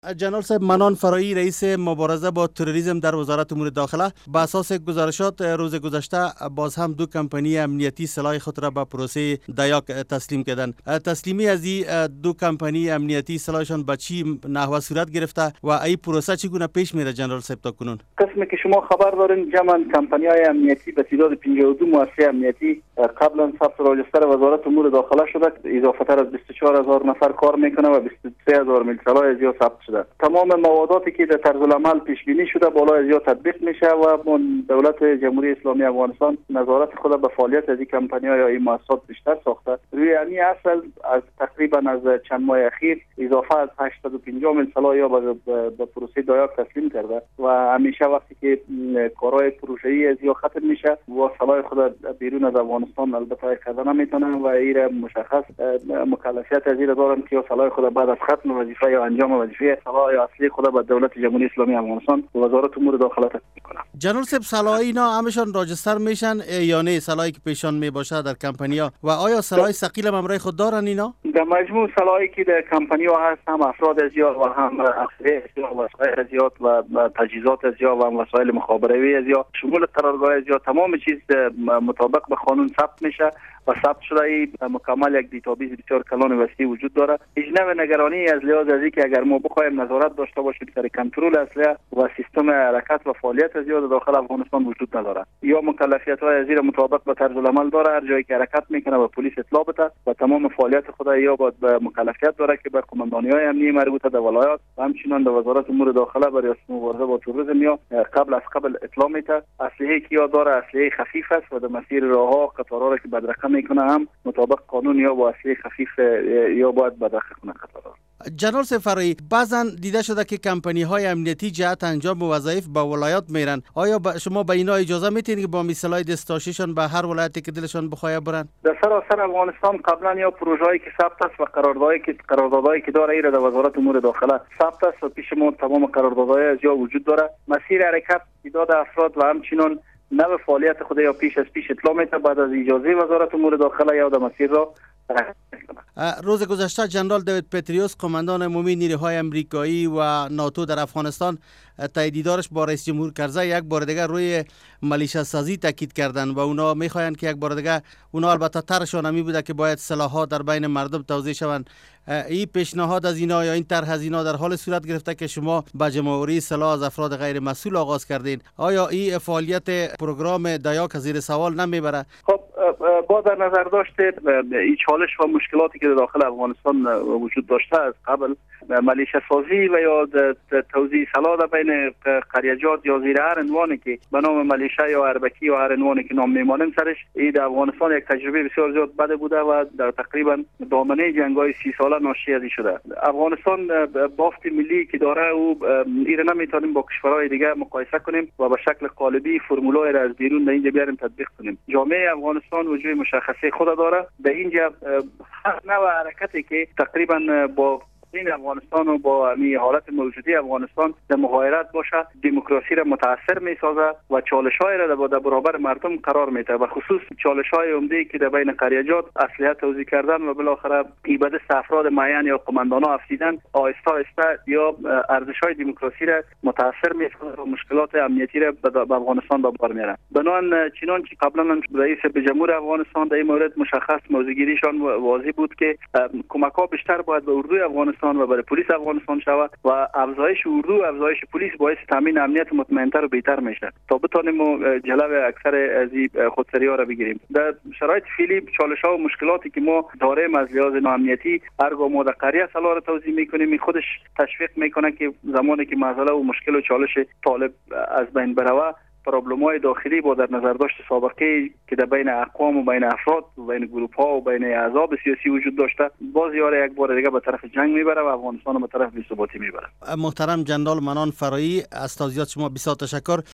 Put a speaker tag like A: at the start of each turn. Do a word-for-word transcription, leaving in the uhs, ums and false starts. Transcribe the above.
A: جنرال صاحب، منان فرایی رئیس مبارزه با تروریسم در وزارت امور داخله به اساس گزارشات روز گذشته باز هم دو کمپانی امنیتی سلاح خود را به پروسه دایاک تسلیم کردند. تسلیمی از این دو کمپانی امنیتی سلاحشان به چی نحوه صورت گرفته و این پروسه چگونه پیش میره جنرال صاحب تا کنون؟
B: قسمی که شما خبر دارین جمعاً کمپانی‌های امنیتی به تعداد پنجاه و دو مؤسسه امنیتی قبلا ثبت راجستر وزارت امور داخله شده، اضافه تر از بیست و چهار هزار نفر کار میکنه و بیست و سه هزار میل سلاح از یا ثبت شده. تمام مواداتی که در طرز العمل پیش بینی شده بالا از یا تطبیق میشه و دولت جمهوری اسلامی افغانستان نظارت خود به فعالیت از این کمپانی‌ها یا این مؤسسات بیشتر ساخته. روی همین اصل از تقریبا از چند ماه اخیر اضافه از هشتصد و پنجاه میل سلاح یا به پروسه دایاک تسلیم کرده و همیشه وقتی که کارهای پروژه‌ای از یا ختم میشه و سلاح خود بیرون از افغانستان البته کردن نمیتونن و این مشخص مکلفیت از این دارن که سلاح خود بعد از ختم وظیفه یا انجام وظیفه سلاح اصلی خود به دولت جمهوری اسلامی افغانستان و وزارت امور داخله تسلیم کنه.
A: جنرال صاحب، سلاح اینا همشون راجستر میشن یا نه؟ سلاحی که پیشان می باشه در کمپانی‌ها و آیا سلاح ثقیل هم همراه خود دارن اینا؟
B: در مجموع سلاحی که در کمپانی‌ها هست هم افراد زیاد و هم اسلحه و وسایل زیاد و تجهیزات زیاد و هم وسایل مخابره‌ای زیاد شمول قرارگاه زیاد تمام چیز مطابق به قانون ثبت میشه و ثبت شده ای مکمل یک دیتابیس بسیار کلان و وسیع وجود داره. هیچ نوع نگرانی از لحاظ از اینکه اگر ما بخوایم نظارت داشته باشیم سر کنترل اسلحه و سیستم حرکت و فعالیت زیاد داخل افغانستان وجود نداره. یا مکلفیت‌های از این مطابق به طرز العمل داره، هر جایی که حرکت میکنه و پلیس اطلاع بده و تمام فعالیت خود یا با مکلفیت داره که به قماندانی‌های امنیتی مربوطه در ولایات و همچنین در وزارت امور داخله برای ریاست مبارزه با تروریسم یا قبل از قبل اطلاع میده. اسلحه که یا داره اسلحه خفیف است و در مسیر راهها قطارها را که بدرقه میکنه هم مطابق قانون یا با اسلحه خفیف یا باید بدرقه کنه قطارها.
A: جنرال فرایی، بعضا دیده شده که کمپانی های امنیتی جهت انجام وظایف به ولایات میرن. آیا با شما به اینا اجازه میتین که با مثالای دستاشیشان به هر ولایتی که دلشان بخواد برن؟
B: در سراسر افغانستان قبلا یا پروژه‌ای که ثبت است و قراردادهایی که قراردادهایی که داره ایره در وزارت امور داخله ثبت است و پیش ما تمام قراردادهای از یا وجود داره. مسیر حرکت تعداد افراد و همچنین نوع فعالیت خود یا پیش از پیش اطلاع میده بعد از اجازه وزارت امور داخله یا در مسیر را.
A: روز گذشته جنرال دیوید پتریوس قماندان عمومی نیروهای امریکایی و ناتو در افغانستان تاییدیدارش با رئیس جمهور کرزی یک بار دیگه روی ملیشه سازی تاکید کردن و اونا میخواین که یک بار دیگه اونا البته طرحشون همی بوده که باید سلاح‌ها در بین مردم توزیع شوند. این پیشنهاد از اینا یا این طرح از اینا در حال صورت گرفته که شما با جمع‌آوری سلاح از افراد غیر مسئول آغاز کردین. آیا این فعالیت پروگرام دایاک زیر سوال نمیبره؟
B: خب با در نظر داشته این چالش و مشکلاتی که داخل افغانستان وجود داشته از قبل ملیشه سازی و یا توزیع سلاح در بین قریجات یا زیر هر عنوانی که به نام ملیشه یا اربکی یا هر عنوانی که نام میمانیم سرش، این در افغانستان یک تجربه بسیار زیاد بده بوده و در تقریبا دامنه جنگ‌های سی ساله ناشی از این شده. افغانستان بافت ملی که داره او ایره نمیتونیم با کشورهای دیگه مقایسه کنیم و به شکل قالبی فرمولای را از بیرون در اینجا بیاریم تطبیق کنیم. جامعه افغانستان وجوه مشخصه خود داره. در اینجا هر نوع حرکتی که تقریبا با این افغانستان و با می حالت موجودی افغانستان در مغایرت باشه دموکراسی را متاثر می سازه و چالش‌های را در برابر مردم قرار میده و خصوص چالش‌های عمده که در بین قریجات اسلحه توزیع کردن و بالاخره ایبد افراد معین یا قماندان‌ها افسیدن آهسته آهسته یا ارزش‌های دموکراسی را متاثر می سازه و مشکلات امنیتی را به افغانستان به بار میاره. بنابراین چنانچه قبلا رئیس جمهور افغانستان در این مورد مشخص موضوعگیریشان واضح بود که کمک‌ها بیشتر باید به اردوی افغانستان و برای پلیس افغانستان شود و افزایش اردو و افزایش پلیس باعث تامین امنیت مطمئن‌تر و بهتر میشه تا بتونیم جلوی اکثر از این خودسری‌ها را بگیریم. در شرایط فعلی چالش‌ها و مشکلاتی که ما داریم از لحاظ امنیتی هرگاه ما در قریه سلاح را توزیع می‌کنیم خودش تشویق می‌کنه که زمانی که مسئله و مشکل و چالش طالب از بین بروه پروبلم‌های داخلی با در نظر داشت سابقه که در بین اقوام و بین افراد و بین گروه‌ها و بین احزاب سیاسی وجود داشته باز یاره یک بار دیگه به طرف جنگ میبره و افغانستان رو به طرف بی‌ثباتی میبره.
A: محترم جنرال منان فرایی، از توضیحات شما بسیار تشکر.